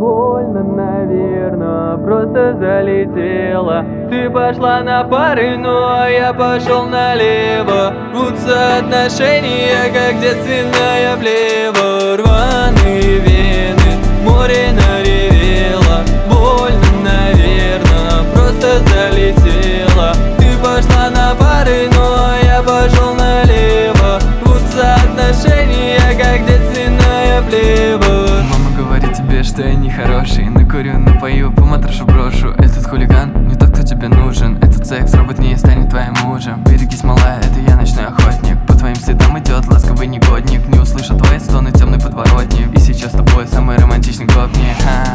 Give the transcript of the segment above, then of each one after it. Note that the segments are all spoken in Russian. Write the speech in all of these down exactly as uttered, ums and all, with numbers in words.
больно, наверно, просто залетела. Ты пошла на пары, но я пошел налево. Вот соотношение, как девственная плева. Рваные вены, море наревело. Больно, наверно, просто залетела. Ты пошла на пары, но я пошел налево. Вот соотношение, как девственная плева. Мама говорит тебе, что я нехороший. Накурю, напою, по матрашу брошу. Этот хулиган не тот, кто тебе нужен. Этот секс робот не станет твоим мужем. Берегись, малая, это я ночной охотник. По твоим следам идет ласковый негодник. Не услышу твои стоны, темный подворотник. И сейчас с тобой самый романтичный гопник. А.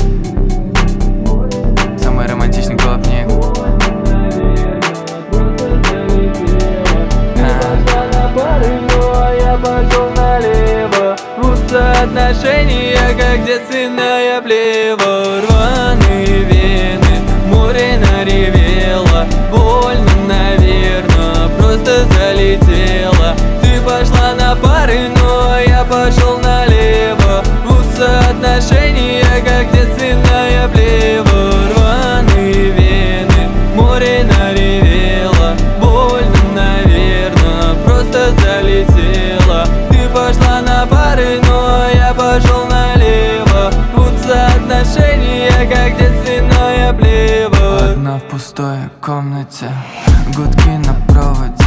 Самый романтичный гопник. Соотношение, как девственная плева. Рваные вены, море наревело. Больно, наверно, просто залетела. Ты пошла на пары, но я пошел налево. Вот соотношение, как девственная плева. Рваные вены, море наревело. Больно, наверно, просто залетела. Ты пошла на пары, но я пошел налево. Тут соотношение, как девственная плева. Одна в пустой комнате, гудки на проводе.